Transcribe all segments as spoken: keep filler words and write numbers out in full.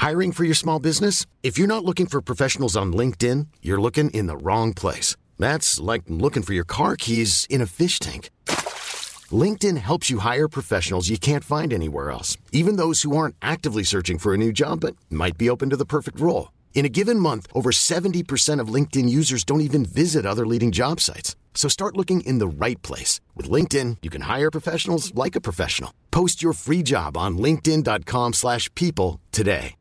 Hiring for your small business? If you're not looking for professionals on LinkedIn, you're looking in the wrong place. That's like looking for your car keys in a fish tank. LinkedIn helps you hire professionals you can't find anywhere else, even those who aren't actively searching for a new job but might be open to the perfect role. In a given month, over seventy percent of LinkedIn users don't even visit other leading job sites. So start looking in the right place. With LinkedIn, you can hire professionals like a professional. Post your free job on linkedin dot com slash people today.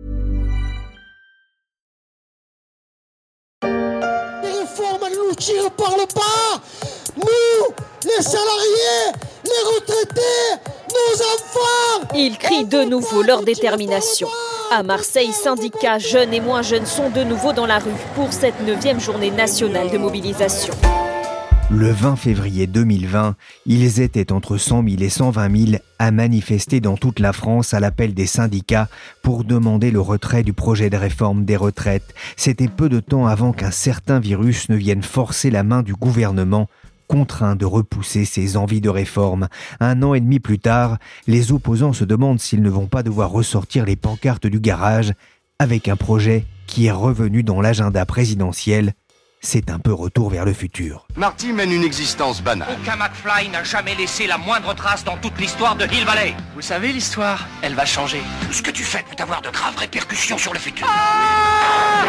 Les réformes, elles nous tirent par le bas. Nous, les salariés, les retraités, nos enfants. Ils crient de nouveau leur détermination. À Marseille, syndicats, jeunes et moins jeunes sont de nouveau dans la rue pour cette neuvième journée nationale de mobilisation. Le vingt février deux mille vingt, ils étaient entre cent mille et cent vingt mille à manifester dans toute la France à l'appel des syndicats pour demander le retrait du projet de réforme des retraites. C'était peu de temps avant qu'un certain virus ne vienne forcer la main du gouvernement, contraint de repousser ses envies de réforme. Un an et demi plus tard, les opposants se demandent s'ils ne vont pas devoir ressortir les pancartes du garage avec un projet qui est revenu dans l'agenda présidentiel. C'est un peu retour vers le futur. Marty mène une existence banale. Aucun McFly n'a jamais laissé la moindre trace dans toute l'histoire de Hill Valley. Vous savez, l'histoire, elle va changer. Tout ce que tu fais peut avoir de graves répercussions sur le futur. Ah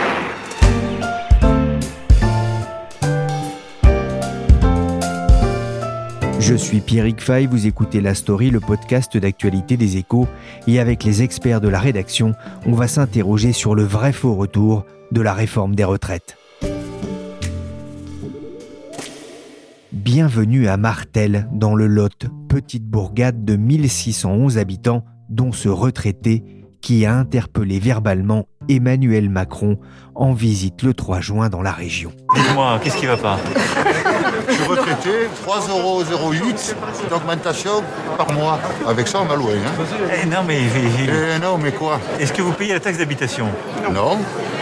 Je suis Pierrick Fay, vous écoutez La Story, le podcast d'actualité des Échos. Et avec les experts de la rédaction, on va s'interroger sur le vrai faux retour de la réforme des retraites. Bienvenue à Martel, dans le Lot, petite bourgade de mille six cent onze habitants, dont ce retraité qui a interpellé verbalement Emmanuel Macron en visite le trois juin dans la région. Dites-moi, qu'est-ce qui va pas ? Je suis retraité, trois euros zéro huit d'augmentation par mois. Avec ça, on va loin. Hein. Eh non, mais... Eh non, mais quoi ? Est-ce que vous payez la taxe d'habitation ? Non.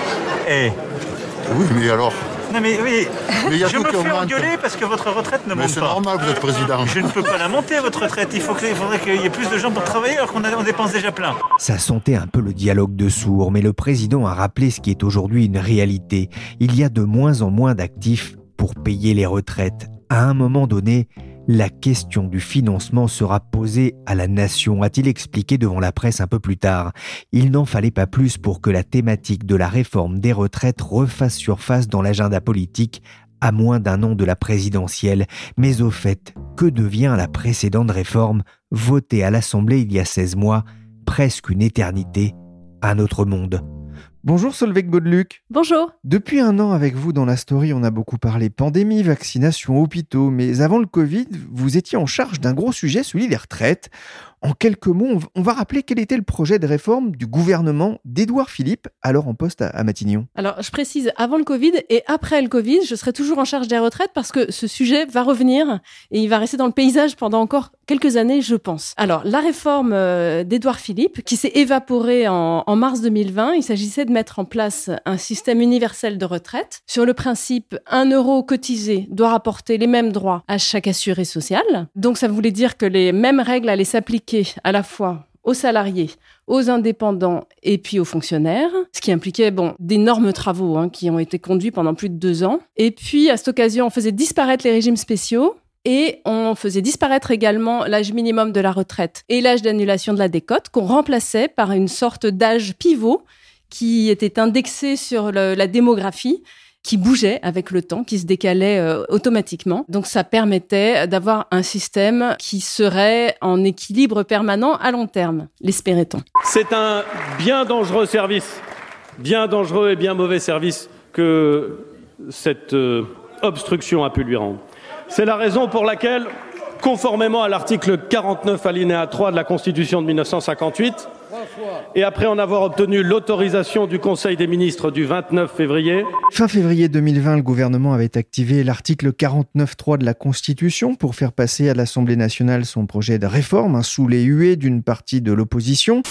Eh Oui, mais alors ? Non, mais oui, mais y a je tout me qui fais augmente. engueuler parce que votre retraite ne mais monte c'est pas. C'est normal, vous êtes président. Je ne peux pas la monter, votre retraite. Il, faut que, il faudrait qu'il y ait plus de gens pour travailler alors qu'on a, on dépense déjà plein. Ça sentait un peu le dialogue de sourds, mais le président a rappelé ce qui est aujourd'hui une réalité. Il y a de moins en moins d'actifs pour payer les retraites. À un moment donné, la question du financement sera posée à la nation, a-t-il expliqué devant la presse un peu plus tard. Il n'en fallait pas plus pour que la thématique de la réforme des retraites refasse surface dans l'agenda politique à moins d'un an de la présidentielle. Mais au fait, que devient la précédente réforme, votée à l'Assemblée il y a seize mois, presque une éternité, un autre monde? Bonjour Solveig Baudeluc. Bonjour. Depuis un an avec vous dans la story, on a beaucoup parlé pandémie, vaccination, hôpitaux, mais avant le Covid, vous étiez en charge d'un gros sujet, celui des retraites. En quelques mots, on va rappeler quel était le projet de réforme du gouvernement d'Édouard Philippe, alors en poste à Matignon. Alors, je précise, avant le Covid et après le Covid, je serai toujours en charge des retraites parce que ce sujet va revenir et il va rester dans le paysage pendant encore quelques années, je pense. Alors, la réforme euh, d'Édouard Philippe, qui s'est évaporée en, en mars deux mille vingt, il s'agissait de mettre en place un système universel de retraite. Sur le principe, un euro cotisé doit rapporter les mêmes droits à chaque assuré social. Donc, ça voulait dire que les mêmes règles allaient s'appliquer à la fois aux salariés, aux indépendants et puis aux fonctionnaires, ce qui impliquait bon, d'énormes travaux hein, qui ont été conduits pendant plus de deux ans. Et puis, à cette occasion, on faisait disparaître les régimes spéciaux et on faisait disparaître également l'âge minimum de la retraite et l'âge d'annulation de la décote qu'on remplaçait par une sorte d'âge pivot qui était indexé sur le, la démographie, qui bougeait avec le temps, qui se décalait euh, automatiquement. Donc ça permettait d'avoir un système qui serait en équilibre permanent à long terme, l'espérait-on. C'est un bien dangereux service, bien dangereux et bien mauvais service que cette euh, obstruction a pu lui rendre. C'est la raison pour laquelle, conformément à l'article quarante-neuf alinéa trois de la Constitution de dix-neuf cent cinquante-huit, et après en avoir obtenu l'autorisation du Conseil des ministres du vingt-neuf février. Fin février deux mille vingt, le gouvernement avait activé l'article quarante-neuf trois de la Constitution pour faire passer à l'Assemblée nationale son projet de réforme, hein, sous les huées d'une partie de l'opposition.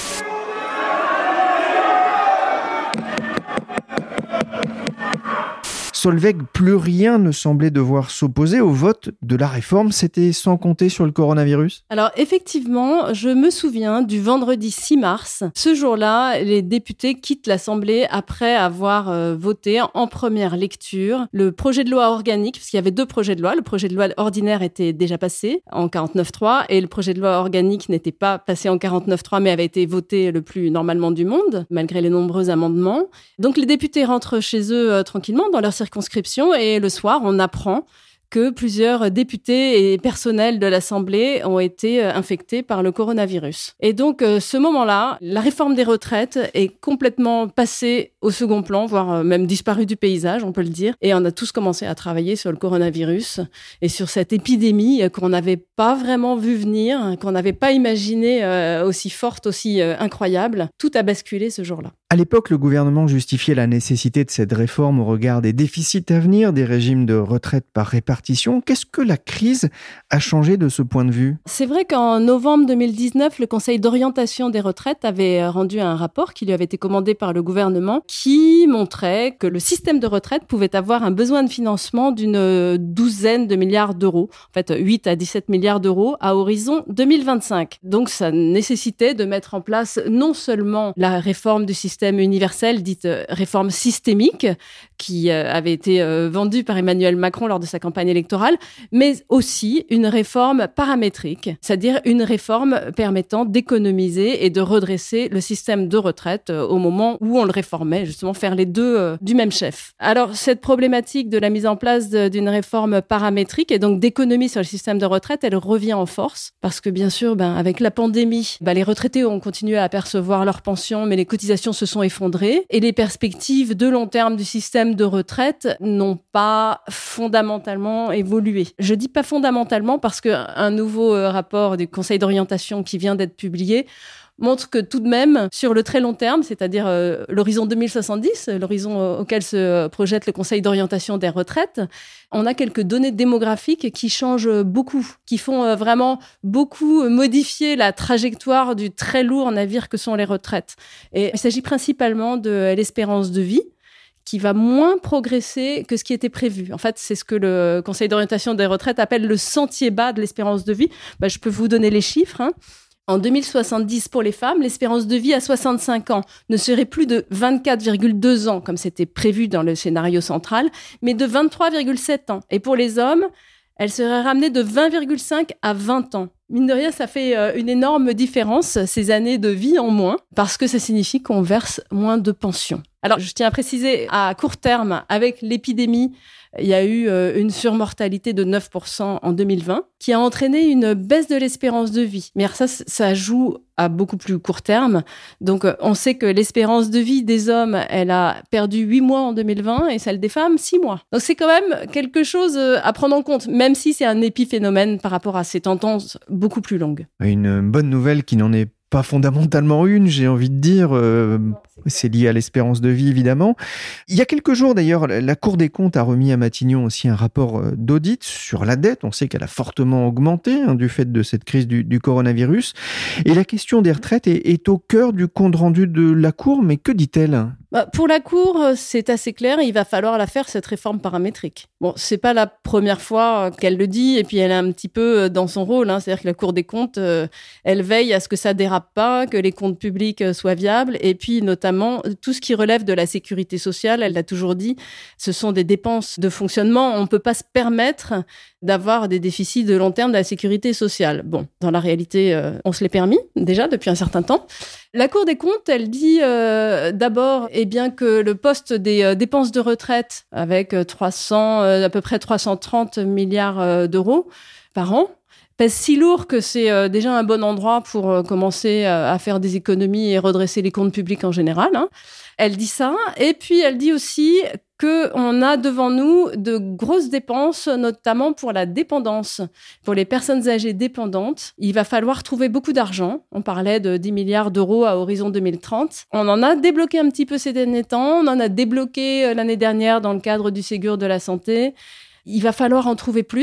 Solveig, plus rien ne semblait devoir s'opposer au vote de la réforme. C'était sans compter sur le coronavirus ? Alors effectivement, je me souviens du vendredi six mars. Ce jour-là, les députés quittent l'Assemblée après avoir euh, voté en première lecture le projet de loi organique, parce qu'il y avait deux projets de loi. Le projet de loi ordinaire était déjà passé en quarante-neuf trois et le projet de loi organique n'était pas passé en quarante-neuf trois mais avait été voté le plus normalement du monde, malgré les nombreux amendements. Donc les députés rentrent chez eux euh, tranquillement dans leur circonscription et le soir, on apprend que plusieurs députés et personnels de l'Assemblée ont été infectés par le coronavirus. Et donc, ce moment-là, la réforme des retraites est complètement passée au second plan, voire même disparue du paysage, on peut le dire. Et on a tous commencé à travailler sur le coronavirus et sur cette épidémie qu'on n'avait pas vraiment vu venir, qu'on n'avait pas imaginé aussi forte, aussi incroyable. Tout a basculé ce jour-là. À l'époque, le gouvernement justifiait la nécessité de cette réforme au regard des déficits à venir, des régimes de retraite par répartition. Qu'est-ce que la crise a changé de ce point de vue ? C'est vrai qu'en novembre deux mille dix-neuf, le Conseil d'orientation des retraites avait rendu un rapport qui lui avait été commandé par le gouvernement qui montrait que le système de retraite pouvait avoir un besoin de financement d'une douzaine de milliards d'euros, en fait huit à dix-sept milliards d'euros à horizon deux mille vingt-cinq. Donc ça nécessitait de mettre en place non seulement la réforme du système universel, dite réforme systémique, qui avait été vendue par Emmanuel Macron lors de sa campagne électorale, mais aussi une réforme paramétrique, c'est-à-dire une réforme permettant d'économiser et de redresser le système de retraite au moment où on le réformait, justement faire les deux du même chef. Alors, cette problématique de la mise en place d'une réforme paramétrique et donc d'économie sur le système de retraite, elle revient en force, parce que bien sûr, ben, avec la pandémie, ben, les retraités ont continué à percevoir leur pension, mais les cotisations se sont effondrées et les perspectives de long terme du système de retraite n'ont pas fondamentalement évolué. Je dis pas fondamentalement parce qu'un nouveau rapport du Conseil d'orientation qui vient d'être publié montre que tout de même, sur le très long terme, c'est-à-dire euh, l'horizon deux mille soixante-dix, l'horizon euh, auquel se projette le Conseil d'orientation des retraites, on a quelques données démographiques qui changent beaucoup, qui font euh, vraiment beaucoup modifier la trajectoire du très lourd navire que sont les retraites. Et il s'agit principalement de l'espérance de vie, qui va moins progresser que ce qui était prévu. En fait, c'est ce que le Conseil d'orientation des retraites appelle le sentier bas de l'espérance de vie. Ben, je peux vous donner les chiffres, hein. En deux mille soixante-dix, pour les femmes, l'espérance de vie à soixante-cinq ans ne serait plus de vingt-quatre virgule deux ans, comme c'était prévu dans le scénario central, mais de vingt-trois virgule sept ans. Et pour les hommes, elle serait ramenée de vingt virgule cinq à vingt ans. Mine de rien, ça fait une énorme différence, ces années de vie en moins, parce que ça signifie qu'on verse moins de pensions. Alors, je tiens à préciser, à court terme, avec l'épidémie, il y a eu une surmortalité de neuf pour cent en deux mille vingt, qui a entraîné une baisse de l'espérance de vie. Mais ça, ça joue à beaucoup plus court terme. Donc, on sait que l'espérance de vie des hommes, elle a perdu huit mois en deux mille vingt et celle des femmes, six mois. Donc, c'est quand même quelque chose à prendre en compte, même si c'est un épiphénomène par rapport à ces tendances beaucoup plus longues. Une bonne nouvelle qui n'en est pas fondamentalement une, j'ai envie de dire. Euh, c'est lié à l'espérance de vie, évidemment. Il y a quelques jours, d'ailleurs, la Cour des comptes a remis à Matignon aussi un rapport d'audit sur la dette. On sait qu'elle a fortement augmenté hein, du fait de cette crise du, du coronavirus. Et la question des retraites est, est au cœur du compte rendu de la Cour. Mais que dit-elle ? Bah, pour la Cour, c'est assez clair. Il va falloir la faire, cette réforme paramétrique. Bon, c'est pas la première fois qu'elle le dit. Et puis, elle est un petit peu dans son rôle. Hein, c'est-à-dire que la Cour des comptes, euh, elle veille à ce que ça dérape pas, que les comptes publics soient viables. Et puis, notamment, tout ce qui relève de la sécurité sociale, elle l'a toujours dit, ce sont des dépenses de fonctionnement. On ne peut pas se permettre d'avoir des déficits de long terme de la sécurité sociale. Bon, dans la réalité, euh, on se l'est permis déjà depuis un certain temps. La Cour des comptes, elle dit euh, d'abord eh bien, que le poste des euh, dépenses de retraite, avec trois cents, euh, à peu près trois cent trente milliards euh, d'euros par an, pèse si lourd que c'est euh, déjà un bon endroit pour euh, commencer euh, à faire des économies et redresser les comptes publics en général. Hein. Elle dit ça. Et puis, elle dit aussi qu'on a devant nous de grosses dépenses, notamment pour la dépendance. Pour les personnes âgées dépendantes, il va falloir trouver beaucoup d'argent. On parlait de dix milliards d'euros à horizon deux mille trente. On en a débloqué un petit peu ces derniers temps. On en a débloqué l'année dernière dans le cadre du Ségur de la santé. Il va falloir en trouver plus.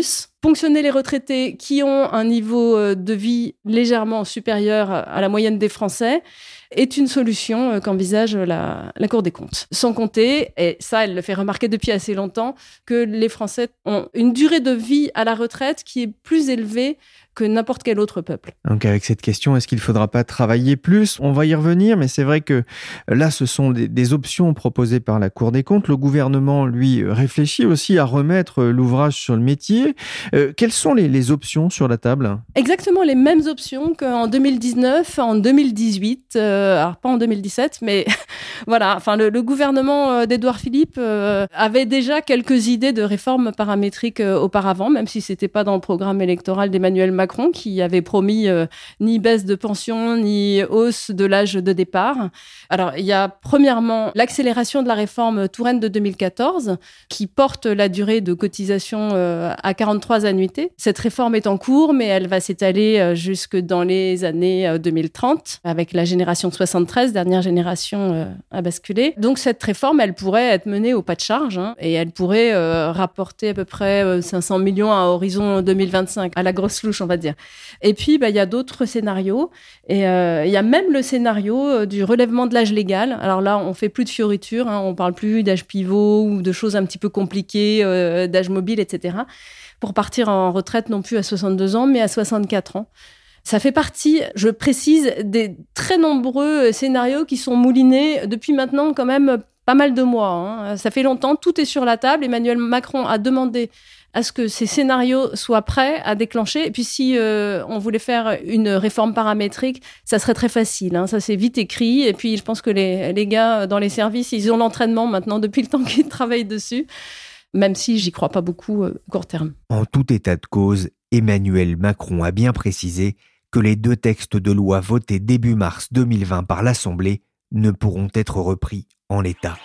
ponctionner les retraités qui ont un niveau de vie légèrement supérieur à la moyenne des Français est une solution qu'envisage la, la Cour des comptes. Sans compter, et ça, elle le fait remarquer depuis assez longtemps, que les Français ont une durée de vie à la retraite qui est plus élevée que n'importe quel autre peuple. Donc avec cette question, est-ce qu'il ne faudra pas travailler plus ? On va y revenir, mais c'est vrai que là, ce sont des, des options proposées par la Cour des comptes. Le gouvernement, lui, réfléchit aussi à remettre l'ouvrage sur le métier. Euh, quelles sont les, les options sur la table ? Exactement les mêmes options qu'en deux mille dix-neuf, en deux mille dix-huit, euh, alors pas en deux mille dix-sept, mais voilà. Enfin, le, le gouvernement d'Édouard Philippe euh, avait déjà quelques idées de réforme paramétrique euh, auparavant, même si c'était pas dans le programme électoral d'Emmanuel Macron. Macron qui avait promis euh, ni baisse de pension, ni hausse de l'âge de départ. Alors, il y a premièrement l'accélération de la réforme Touraine de deux mille quatorze qui porte la durée de cotisation euh, à quarante-trois annuités. Cette réforme est en cours, mais elle va s'étaler euh, jusque dans les années euh, deux mille trente avec la génération soixante-treize, dernière génération euh, à basculer. Donc, cette réforme, elle pourrait être menée au pas de charge hein, et elle pourrait euh, rapporter à peu près euh, cinq cents millions à horizon deux mille vingt-cinq, à la grosse louche, on va dire. Et puis, bah, il y a d'autres scénarios. Et euh, il y a même le scénario euh, du relèvement de l'âge légal. Alors là, on fait plus de fioritures. Hein, on parle plus d'âge pivot ou de choses un petit peu compliquées, euh, d'âge mobile, et cetera. Pour partir en retraite, non plus à soixante-deux ans, mais à soixante-quatre ans. Ça fait partie, je précise, des très nombreux scénarios qui sont moulinés depuis maintenant quand même pas mal de mois. Hein. Ça fait longtemps, tout est sur la table. Emmanuel Macron a demandé à ce que ces scénarios soient prêts à déclencher. Et puis, si euh, on voulait faire une réforme paramétrique, ça serait très facile. Hein. Ça, c'est vite écrit. Et puis, je pense que les, les gars dans les services, ils ont l'entraînement maintenant depuis le temps qu'ils travaillent dessus, même si j'y crois pas beaucoup euh, court terme. En tout état de cause, Emmanuel Macron a bien précisé que les deux textes de loi votés début mars deux mille vingt par l'Assemblée ne pourront être repris en l'état.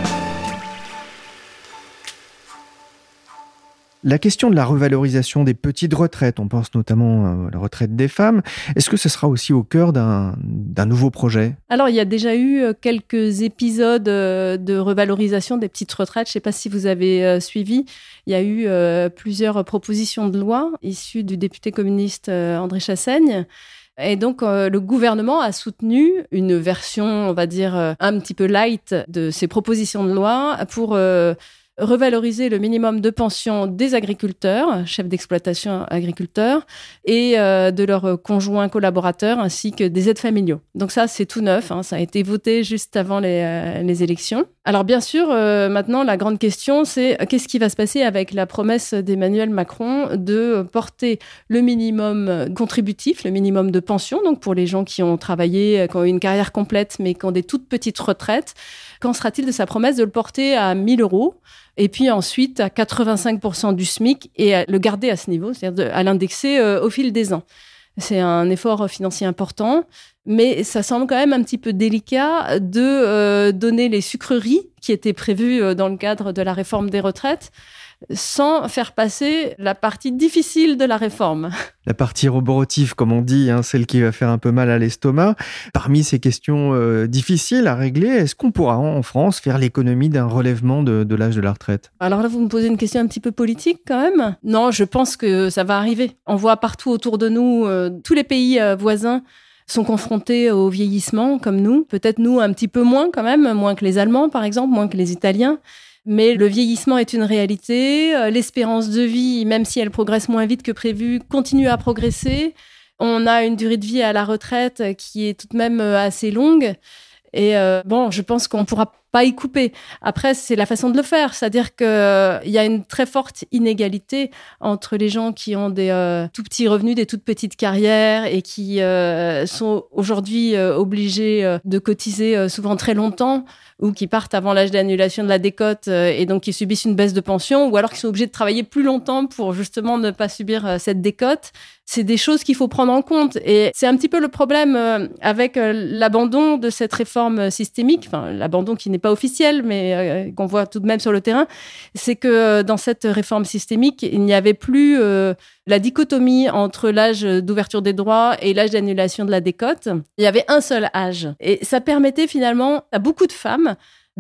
La question de la revalorisation des petites retraites, on pense notamment à la retraite des femmes, est-ce que ce sera aussi au cœur d'un, d'un nouveau projet ? Alors, il y a déjà eu quelques épisodes de revalorisation des petites retraites. Je ne sais pas si vous avez suivi. Il y a eu plusieurs propositions de loi issues du député communiste André Chassaigne. Et donc, euh, le gouvernement a soutenu une version, on va dire, un petit peu light de ces propositions de loi pour euh, revaloriser le minimum de pension des agriculteurs, chefs d'exploitation agriculteurs, et euh, de leurs conjoints collaborateurs, ainsi que des aides familiaux. Donc ça, c'est tout neuf, hein, ça a été voté juste avant les, euh, les élections. Alors bien sûr, euh, maintenant, la grande question, c'est euh, qu'est-ce qui va se passer avec la promesse d'Emmanuel Macron de porter le minimum contributif, le minimum de pension, donc pour les gens qui ont travaillé, qui ont eu une carrière complète, mais qui ont des toutes petites retraites. Qu'en sera-t-il de sa promesse de le porter à mille euros et puis ensuite à quatre-vingt-cinq pour cent du SMIC et à le garder à ce niveau, c'est-à-dire de, à l'indexer euh, au fil des ans. C'est un effort financier important, mais ça semble quand même un petit peu délicat de euh, donner les sucreries qui étaient prévues euh, dans le cadre de la réforme des retraites sans faire passer la partie difficile de la réforme. La partie roborotive, comme on dit, hein, celle qui va faire un peu mal à l'estomac. Parmi ces questions euh, difficiles à régler, est-ce qu'on pourra en France faire l'économie d'un relèvement de, de l'âge de la retraite ? Alors là, vous me posez une question un petit peu politique quand même. Non, je pense que ça va arriver. On voit partout autour de nous, euh, tous les pays euh, voisins sont confrontés au vieillissement comme nous. Peut-être nous un petit peu moins quand même, moins que les Allemands par exemple, moins que les Italiens. Mais le vieillissement est une réalité. L'espérance de vie, même si elle progresse moins vite que prévu, continue à progresser. On a une durée de vie à la retraite qui est tout de même assez longue. Et euh, bon, je pense qu'on ne pourra pas y couper. Après, c'est la façon de le faire. C'est-à-dire qu'il euh, y a une très forte inégalité entre les gens qui ont des euh, tout petits revenus, des toutes petites carrières et qui euh, sont aujourd'hui euh, obligés euh, de cotiser euh, souvent très longtemps ou qui partent avant l'âge d'annulation de la décote euh, et donc qui subissent une baisse de pension ou alors qui sont obligés de travailler plus longtemps pour justement ne pas subir euh, cette décote. C'est des choses qu'il faut prendre en compte. Et c'est un petit peu le problème euh, avec euh, l'abandon de cette réforme systémique, enfin l'abandon qui n'est pas officiel, mais euh, qu'on voit tout de même sur le terrain, c'est que euh, dans cette réforme systémique, il n'y avait plus euh, la dichotomie entre l'âge d'ouverture des droits et l'âge d'annulation de la décote. Il y avait un seul âge. Et ça permettait finalement à beaucoup de femmes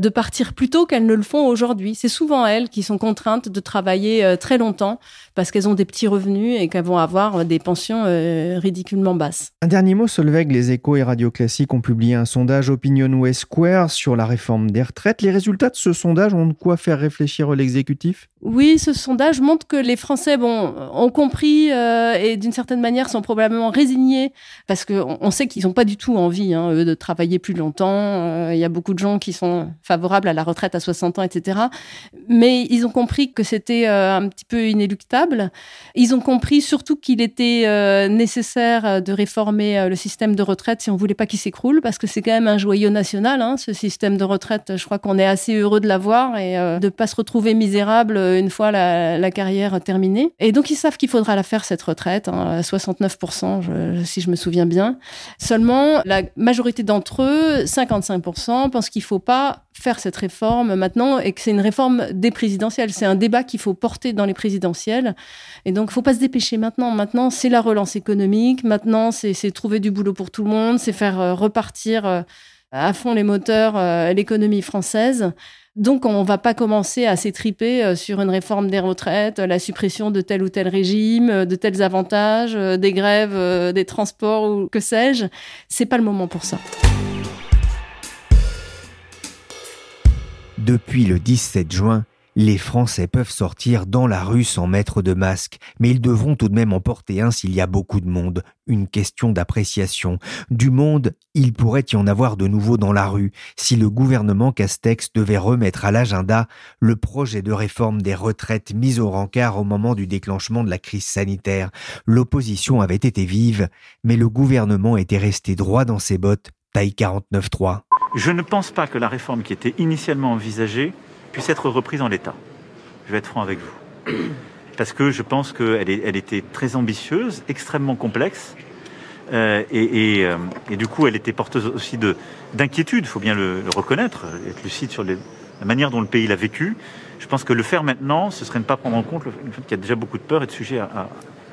de partir plus tôt qu'elles ne le font aujourd'hui. C'est souvent elles qui sont contraintes de travailler euh, très longtemps parce qu'elles ont des petits revenus et qu'elles vont avoir des pensions euh, ridiculement basses. Un dernier mot, Solveig, les Échos et Radio Classique ont publié un sondage Opinionway Square sur la réforme des retraites. Les résultats de ce sondage ont de quoi faire réfléchir l'exécutif ? Oui, ce sondage montre que les Français bon, ont compris euh, et d'une certaine manière sont probablement résignés parce qu'on on sait qu'ils n'ont pas du tout envie hein, eux, de travailler plus longtemps. Il euh, y a beaucoup de gens qui sont favorables à la retraite à soixante ans, et cetera. Mais ils ont compris que c'était euh, un petit peu inéluctable. Ils ont compris surtout qu'il était euh, nécessaire de réformer euh, le système de retraite si on ne voulait pas qu'il s'écroule parce que c'est quand même un joyau national, hein, ce système de retraite. Je crois qu'on est assez heureux de l'avoir et euh, de ne pas se retrouver misérable une fois la, la carrière terminée. Et donc, ils savent qu'il faudra la faire, cette retraite, hein, à soixante-neuf pour cent, je, si je me souviens bien. Seulement, la majorité d'entre eux, cinquante-cinq pour cent, pensent qu'il ne faut pas faire cette réforme maintenant et que c'est une réforme des présidentielles. C'est un débat qu'il faut porter dans les présidentielles. Et donc, il ne faut pas se dépêcher maintenant. Maintenant, c'est la relance économique. Maintenant, c'est, c'est trouver du boulot pour tout le monde. C'est faire euh, repartir euh, à fond les moteurs euh, l'économie française. Donc, on ne va pas commencer à s'étriper sur une réforme des retraites, la suppression de tel ou tel régime, de tels avantages, des grèves, des transports ou que sais-je. C'est pas le moment pour ça. Depuis le dix-sept juin, les Français peuvent sortir dans la rue sans mettre de masque, mais ils devront tout de même en porter un s'il y a beaucoup de monde. Une question d'appréciation. Du monde, il pourrait y en avoir de nouveau dans la rue si le gouvernement Castex devait remettre à l'agenda le projet de réforme des retraites mis au rencard au moment du déclenchement de la crise sanitaire. L'opposition avait été vive, mais le gouvernement était resté droit dans ses bottes, taille quarante-neuf trois. Je ne pense pas que la réforme qui était initialement envisagée puisse être reprise en l'état. Je vais être franc avec vous. Parce que je pense qu'elle est, elle était très ambitieuse, extrêmement complexe, euh, et, et, euh, et du coup, elle était porteuse aussi de, d'inquiétude, il faut bien le, le reconnaître, être lucide sur les, la manière dont le pays l'a vécu. Je pense que le faire maintenant, ce serait ne pas prendre en compte le fait qu'il y a déjà beaucoup de peur et de sujets à,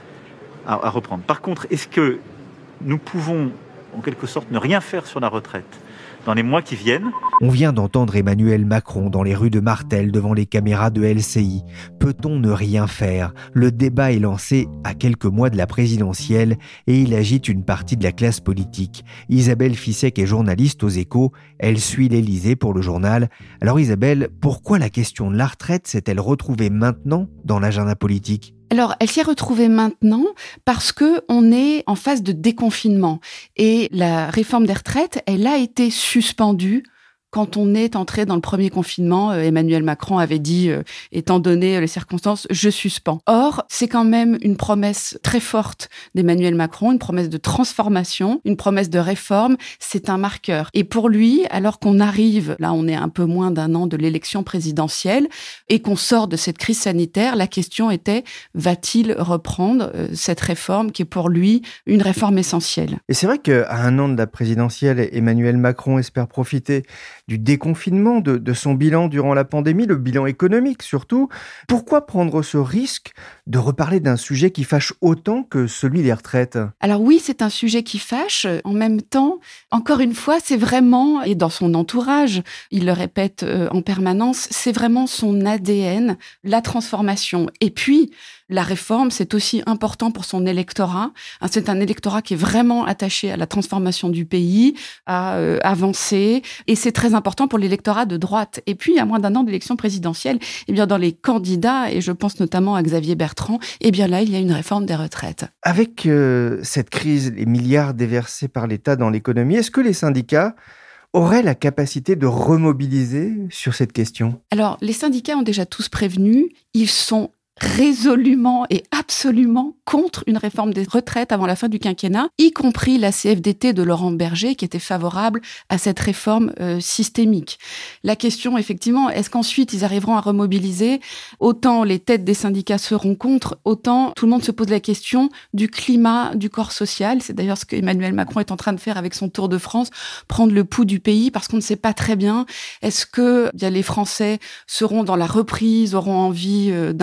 à, à reprendre. Par contre, est-ce que nous pouvons, en quelque sorte, ne rien faire sur la retraite dans les mois qui viennent? On vient d'entendre Emmanuel Macron dans les rues de Martel devant les caméras de L C I. Peut-on ne rien faire ? Le débat est lancé à quelques mois de la présidentielle et il agite une partie de la classe politique. Isabelle Fissek est journaliste aux Échos. Elle suit l'Élysée pour le journal. Alors Isabelle, pourquoi la question de la retraite s'est-elle retrouvée maintenant dans l'agenda politique ? Alors, elle s'y est retrouvée maintenant parce que on est en phase de déconfinement et la réforme des retraites, elle a été suspendue. Quand on est entré dans le premier confinement, Emmanuel Macron avait dit, euh, étant donné les circonstances, je suspends. Or, c'est quand même une promesse très forte d'Emmanuel Macron, une promesse de transformation, une promesse de réforme. C'est un marqueur. Et pour lui, alors qu'on arrive, là on est un peu moins d'un an de l'élection présidentielle, et qu'on sort de cette crise sanitaire, la question était, va-t-il reprendre euh, cette réforme qui est pour lui une réforme essentielle ? Et c'est vrai qu'à un an de la présidentielle, Emmanuel Macron espère profiter du déconfinement, de, de son bilan durant la pandémie, le bilan économique surtout. Pourquoi prendre ce risque de reparler d'un sujet qui fâche autant que celui des retraites ? Alors oui, c'est un sujet qui fâche. En même temps, encore une fois, c'est vraiment, et dans son entourage, il le répète euh, en permanence, c'est vraiment son A D N, la transformation. Et puis, la réforme, c'est aussi important pour son électorat. C'est un électorat qui est vraiment attaché à la transformation du pays, à euh, avancer. Et c'est très important pour l'électorat de droite. Et puis, à moins d'un an d'élection présidentielle, eh bien, dans les candidats, et je pense notamment à Xavier Bertrand, eh bien là, il y a une réforme des retraites. Avec euh, cette crise, les milliards déversés par l'État dans l'économie, est-ce que les syndicats auraient la capacité de remobiliser sur cette question ? Alors, les syndicats ont déjà tous prévenu. Ils sont résolument et absolument contre une réforme des retraites avant la fin du quinquennat, y compris la C F D T de Laurent Berger qui était favorable à cette réforme euh, systémique. La question, effectivement, est-ce qu'ensuite ils arriveront à remobiliser ? Autant les têtes des syndicats seront contre, autant tout le monde se pose la question du climat, du corps social. C'est d'ailleurs ce que Emmanuel Macron est en train de faire avec son Tour de France, prendre le pouls du pays parce qu'on ne sait pas très bien. Est-ce que bien, les Français seront dans la reprise, auront envie euh, d'un automne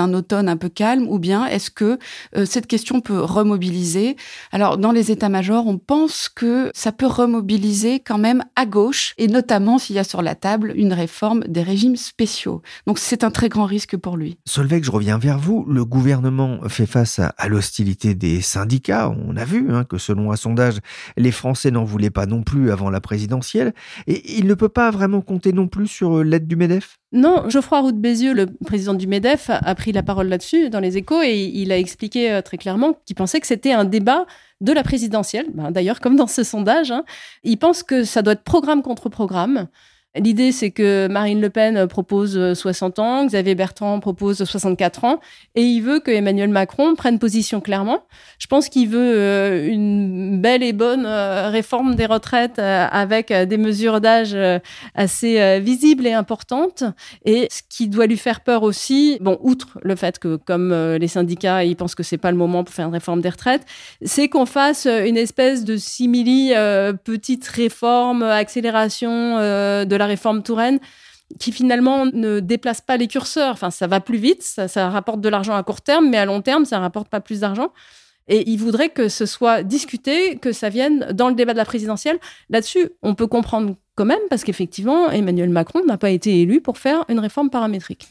zone un peu calme, ou bien est-ce que euh, cette question peut remobiliser? Alors, dans les états-majors, on pense que ça peut remobiliser quand même à gauche, et notamment s'il y a sur la table une réforme des régimes spéciaux. Donc, c'est un très grand risque pour lui. Solveig, je reviens vers vous. Le gouvernement fait face à, à l'hostilité des syndicats. On a vu hein, que selon un sondage, les Français n'en voulaient pas non plus avant la présidentielle. Et il ne peut pas vraiment compter non plus sur l'aide du MEDEF? Non, Geoffroy Roux de Bézieux, le président du MEDEF, a pris la parole là-dessus dans les Échos et il a expliqué très clairement qu'il pensait que c'était un débat de la présidentielle. Ben, d'ailleurs, comme dans ce sondage, hein, il pense que ça doit être programme contre programme. L'idée, c'est que Marine Le Pen propose soixante ans, Xavier Bertrand propose soixante-quatre ans, et il veut que Emmanuel Macron prenne position clairement. Je pense qu'il veut une belle et bonne réforme des retraites avec des mesures d'âge assez visibles et importantes. Et ce qui doit lui faire peur aussi, bon, outre le fait que, comme les syndicats, ils pensent que c'est pas le moment pour faire une réforme des retraites, c'est qu'on fasse une espèce de simili euh, petite réforme, accélération euh, de la réforme Touraine, qui finalement ne déplace pas les curseurs. Enfin, ça va plus vite, ça, ça rapporte de l'argent à court terme, mais à long terme, ça ne rapporte pas plus d'argent. Et il voudrait que ce soit discuté, que ça vienne dans le débat de la présidentielle. Là-dessus, on peut comprendre quand même, parce qu'effectivement, Emmanuel Macron n'a pas été élu pour faire une réforme paramétrique.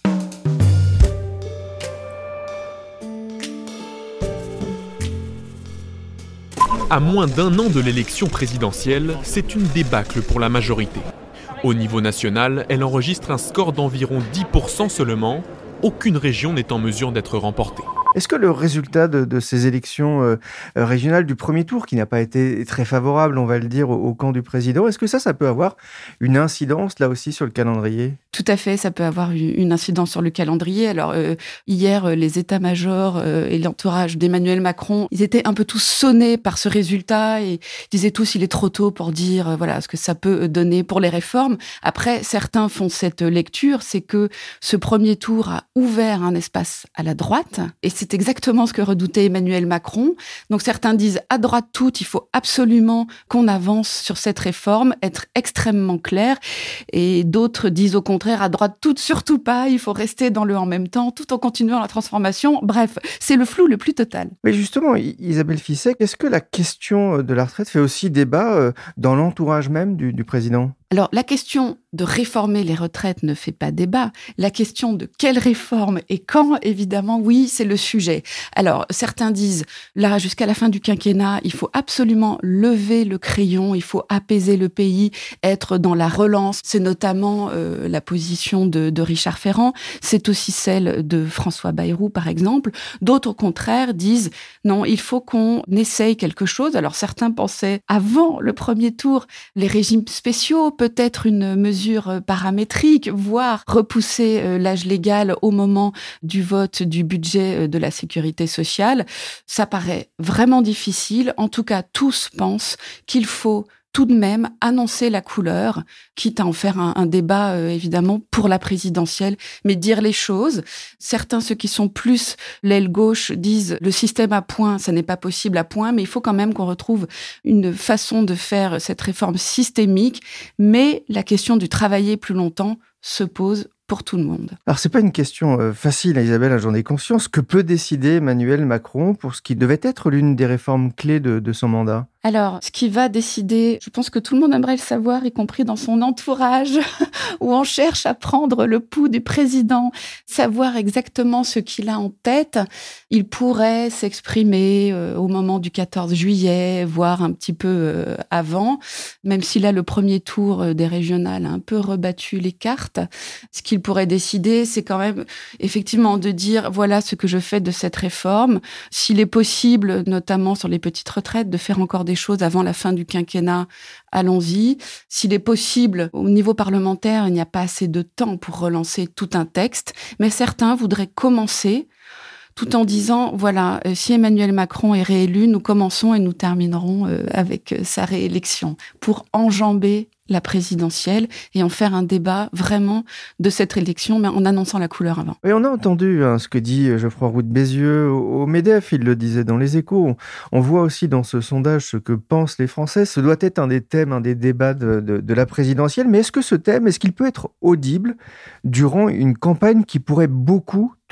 À moins d'un an de l'élection présidentielle, c'est une débâcle pour la majorité. Au niveau national, elle enregistre un score d'environ dix pour cent seulement. Aucune région n'est en mesure d'être remportée. Est-ce que le résultat de, de ces élections euh, régionales du premier tour, qui n'a pas été très favorable, on va le dire, au, au camp du président, est-ce que ça, ça peut avoir une incidence, là aussi, sur le calendrier ? Tout à fait, ça peut avoir une incidence sur le calendrier. Alors, euh, hier, les états-majors euh, et l'entourage d'Emmanuel Macron, ils étaient un peu tous sonnés par ce résultat et disaient tous, il est trop tôt pour dire, euh, voilà, ce que ça peut donner pour les réformes. Après, certains font cette lecture, c'est que ce premier tour a ouvert un espace à la droite, et c'est exactement ce que redoutait Emmanuel Macron. Donc certains disent à droite toute, il faut absolument qu'on avance sur cette réforme, être extrêmement clair, et d'autres disent au contraire à droite toute, surtout pas, il faut rester dans le en même temps, tout en continuant la transformation. Bref, c'est le flou le plus total. Mais justement, Isabelle Fissek, est-ce que la question de la retraite fait aussi débat dans l'entourage même du, du président ? Alors, la question de réformer les retraites ne fait pas débat. La question de quelle réforme et quand, évidemment, oui, c'est le sujet. Alors, certains disent, là, jusqu'à la fin du quinquennat, il faut absolument lever le crayon, il faut apaiser le pays, être dans la relance. C'est notamment euh, la position de, de Richard Ferrand. C'est aussi celle de François Bayrou, par exemple. D'autres, au contraire, disent, non, il faut qu'on essaye quelque chose. Alors, certains pensaient, avant le premier tour, les régimes spéciaux, peut-être une mesure paramétrique, voire repousser l'âge légal au moment du vote du budget de la sécurité sociale. Ça paraît vraiment difficile. En tout cas, tous pensent qu'il faut tout de même annoncer la couleur, quitte à en faire un, un débat, euh, évidemment, pour la présidentielle, mais dire les choses. Certains, ceux qui sont plus l'aile gauche, disent le système à points, ça n'est pas possible à points, mais il faut quand même qu'on retrouve une façon de faire cette réforme systémique. Mais la question du travailler plus longtemps se pose pour tout le monde. Alors, c'est pas une question euh, facile, Isabelle, j'en ai conscience. Que peut décider Emmanuel Macron pour ce qui devait être l'une des réformes clés de, de son mandat ? Alors, ce qui va décider, je pense que tout le monde aimerait le savoir, y compris dans son entourage, où on cherche à prendre le pouls du président, savoir exactement ce qu'il a en tête. Il pourrait s'exprimer euh, au moment du quatorze juillet, voire un petit peu euh, avant, même si là, le premier tour des régionales a un peu rebattu les cartes. Ce qu'il pourrait décider, c'est quand même effectivement de dire, voilà ce que je fais de cette réforme. S'il est possible, notamment sur les petites retraites, de faire encore des choses avant la fin du quinquennat, allons-y. S'il est possible, au niveau parlementaire, il n'y a pas assez de temps pour relancer tout un texte, mais certains voudraient commencer tout en disant, voilà, si Emmanuel Macron est réélu, nous commençons et nous terminerons avec sa réélection pour enjamber la présidentielle et en faire un débat vraiment de cette élection, mais en annonçant la couleur avant. Et on a entendu hein, ce que dit Geoffroy Roux de Bézieux au, au MEDEF, il le disait dans les Échos. On, on voit aussi dans ce sondage ce que pensent les Français. Ce doit être un des thèmes, un des débats de, de, de la présidentielle. Mais est-ce que ce thème, est-ce qu'il peut être audible durant une campagne qui pourrait beaucoup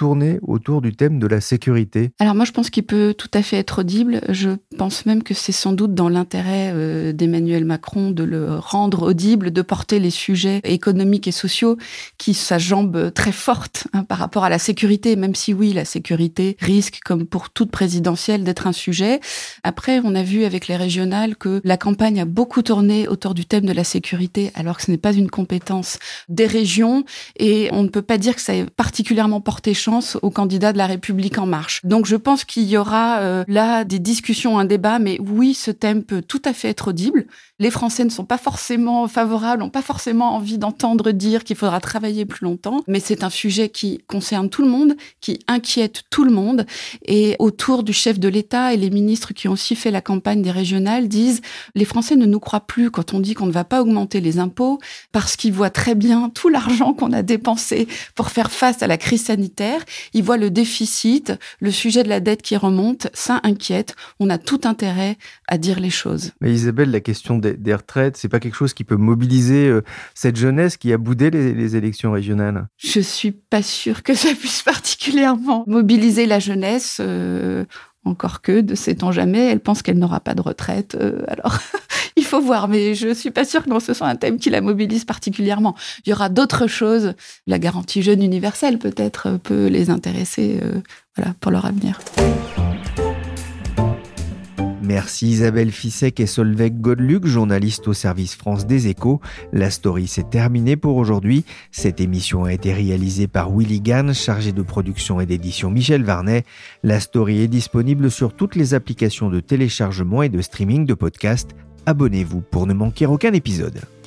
tourner autour du thème de la sécurité ? Alors moi, je pense qu'il peut tout à fait être audible. Je pense même que c'est sans doute dans l'intérêt euh, d'Emmanuel Macron de le rendre audible, de porter les sujets économiques et sociaux qui sa jambe très forte hein, par rapport à la sécurité, même si oui, la sécurité risque, comme pour toute présidentielle, d'être un sujet. Après, on a vu avec les régionales que la campagne a beaucoup tourné autour du thème de la sécurité, alors que ce n'est pas une compétence des régions, et on ne peut pas dire que ça ait particulièrement porté chance aux candidats de La République En Marche. Donc je pense qu'il y aura euh, là des discussions, un débat, mais oui, ce thème peut tout à fait être audible. Les Français ne sont pas forcément favorables, n'ont pas forcément envie d'entendre dire qu'il faudra travailler plus longtemps, mais c'est un sujet qui concerne tout le monde, qui inquiète tout le monde, et autour du chef de l'État et les ministres qui ont aussi fait la campagne des régionales disent « Les Français ne nous croient plus quand on dit qu'on ne va pas augmenter les impôts parce qu'ils voient très bien tout l'argent qu'on a dépensé pour faire face à la crise sanitaire. Ils voient le déficit, le sujet de la dette qui remonte, ça inquiète. On a tout intérêt à dire les choses. » Mais Isabelle, la question des, des retraites, c'est pas quelque chose qui peut mobiliser euh, cette jeunesse qui a boudé les, les élections régionales ? Je suis pas sûre que ça puisse particulièrement mobiliser la jeunesse. Euh, encore que, de sait-on jamais, elle pense qu'elle n'aura pas de retraite. Euh, alors, il faut voir, mais je suis pas sûre que ce soit un thème qui la mobilise particulièrement. Il y aura d'autres choses. La garantie jeune universelle, peut-être, peut les intéresser euh, voilà, pour leur avenir. Merci Isabelle Fissek et Solveig Godeluck, journalistes au service France des Échos. La story, c'est terminé pour aujourd'hui. Cette émission a été réalisée par Willy Gann, chargé de production et d'édition Michel Varnet. La story est disponible sur toutes les applications de téléchargement et de streaming de podcasts. Abonnez-vous pour ne manquer aucun épisode.